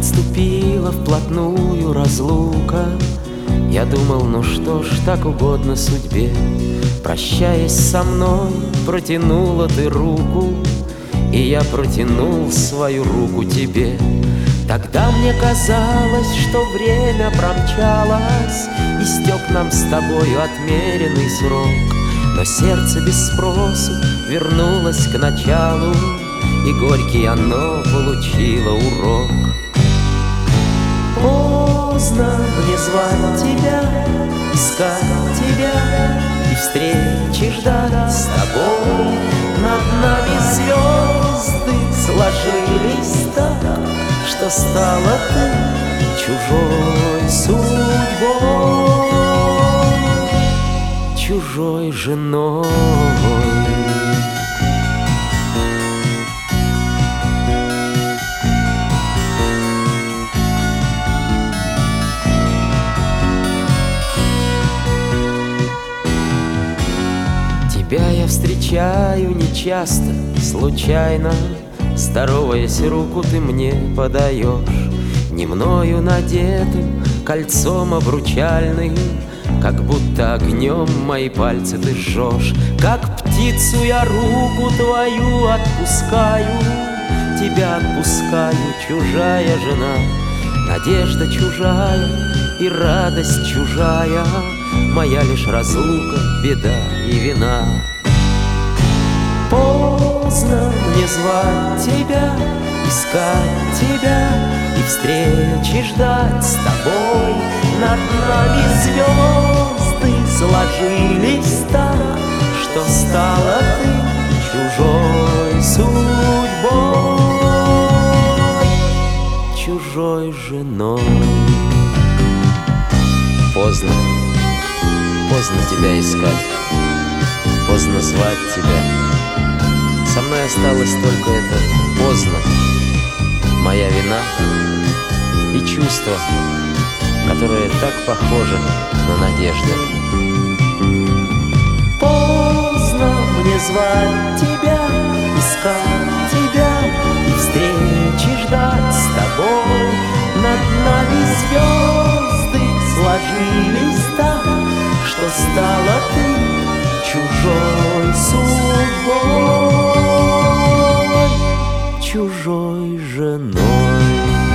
подступила вплотную разлука, я думал, ну что ж, так угодно судьбе. Прощаясь со мной, протянула ты руку, и я протянул свою руку тебе. Тогда мне казалось, что время промчалось, истек нам с тобою отмеренный срок. Но сердце без спросу вернулось к началу, и горький оно получило урок. Поздно мне звать тебя, искать тебя и встречи ждать с тобой. Над нами звезды сложились так, что стала ты чужой судьбой, чужой женой. Тебя я встречаю нечасто, случайно. Здороваясь, руку ты мне подаешь, не мною надетым кольцом обручальным, как будто огнем мои пальцы ты жжешь. Как птицу я руку твою отпускаю, тебя отпускаю, чужая жена. Надежда чужая и радость чужая, моя лишь разлука, беда и вина. Поздно мне звать тебя, искать тебя и встречи ждать с тобой. Над нами звезды сложились так, что стала ты чужой судьбой, чужой женой. Поздно, поздно тебя искать, поздно звать тебя. Со мной осталось только это поздно, моя вина и чувство, которое так похоже на надежду. Поздно мне звать тебя, искать тебя и встречи ждать с тобой. Над нами звезды сложились так, что стала ты чужой судьбой, чужой женой.